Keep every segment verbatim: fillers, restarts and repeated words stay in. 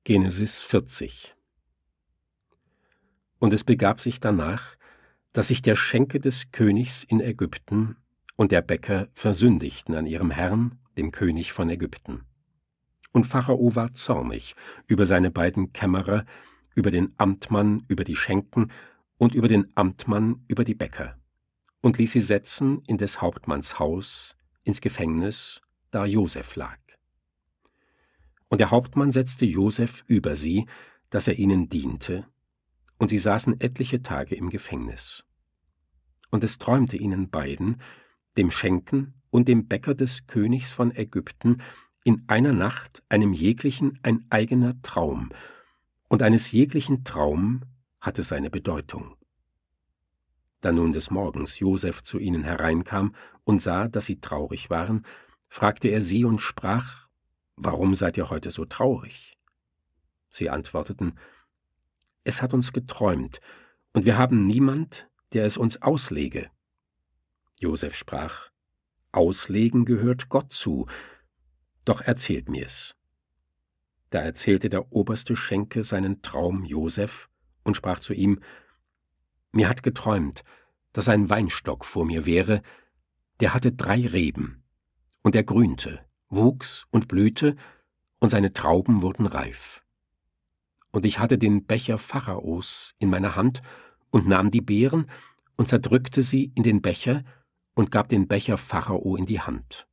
Genesis vierzig. Und es begab sich danach, dass sich der Schenke des Königs in Ägypten und der Bäcker versündigten an ihrem Herrn, dem König von Ägypten. Und Pharao war zornig über seine beiden Kämmerer, über den Amtmann, über die Schenken und über den Amtmann, über die Bäcker, und ließ sie setzen in des Hauptmanns Haus, ins Gefängnis, da Josef lag. Und der Hauptmann setzte Josef über sie, dass er ihnen diente, und sie saßen etliche Tage im Gefängnis. Und es träumte ihnen beiden, dem Schenken und dem Bäcker des Königs von Ägypten, in einer Nacht einem jeglichen ein eigener Traum, und eines jeglichen Traum hatte seine Bedeutung. Da nun des Morgens Josef zu ihnen hereinkam und sah, dass sie traurig waren, fragte er sie und sprach: »Warum seid ihr heute so traurig?« Sie antworteten: »Es hat uns geträumt, und wir haben niemand, der es uns auslege.« Josef sprach: »Auslegen gehört Gott zu, doch erzählt mir's.« Da erzählte der oberste Schenke seinen Traum Josef und sprach zu ihm: »Mir hat geträumt, dass ein Weinstock vor mir wäre, der hatte drei Reben, und er grünte, wuchs und blühte, und seine Trauben wurden reif. Und ich hatte den Becher Pharaos in meiner Hand und nahm die Beeren und zerdrückte sie in den Becher und gab den Becher Pharao in die Hand.«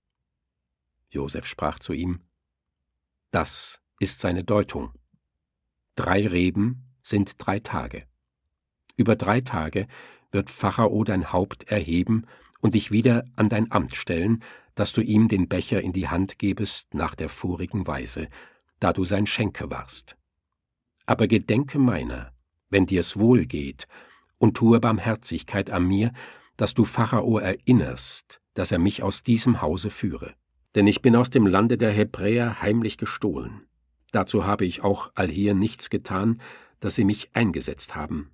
Josef sprach zu ihm: »Das ist seine Deutung. Drei Reben sind drei Tage. Über drei Tage wird Pharao dein Haupt erheben und dich wieder an dein Amt stellen, dass du ihm den Becher in die Hand gebest nach der vorigen Weise, da du sein Schenke warst. Aber gedenke meiner, wenn dir's wohl geht, und tue Barmherzigkeit an mir, dass du Pharao erinnerst, dass er mich aus diesem Hause führe. Denn ich bin aus dem Lande der Hebräer heimlich gestohlen. Dazu habe ich auch allhier nichts getan, dass sie mich eingesetzt haben.«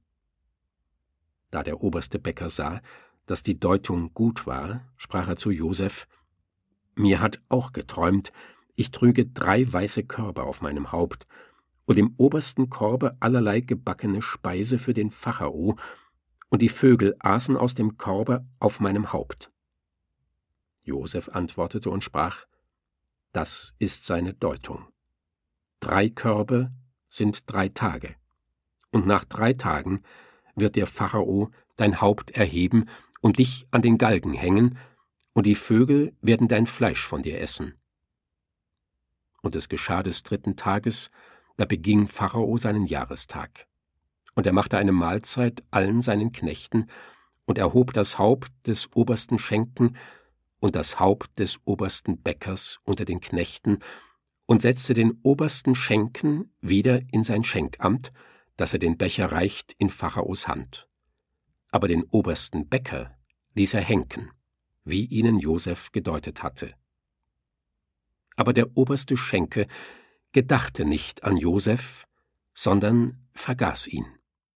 Da der oberste Bäcker sah, dass die Deutung gut war, sprach er zu Josef: »Mir hat auch geträumt, ich trüge drei weiße Körbe auf meinem Haupt, und im obersten Korbe allerlei gebackene Speise für den Pharao, und die Vögel aßen aus dem Korbe auf meinem Haupt.« Josef antwortete und sprach: »Das ist seine Deutung. Drei Körbe sind drei Tage, und nach drei Tagen wird der Pharao dein Haupt erheben und dich an den Galgen hängen, und die Vögel werden dein Fleisch von dir essen.« Und es geschah des dritten Tages, da beging Pharao seinen Jahrestag. Und er machte eine Mahlzeit allen seinen Knechten und erhob das Haupt des obersten Schenken und das Haupt des obersten Bäckers unter den Knechten und setzte den obersten Schenken wieder in sein Schenkamt, dass er den Becher reicht in Pharaos Hand. Aber den obersten Bäcker ließ er henken, wie ihnen Josef gedeutet hatte. Aber der oberste Schenke gedachte nicht an Josef, sondern vergaß ihn.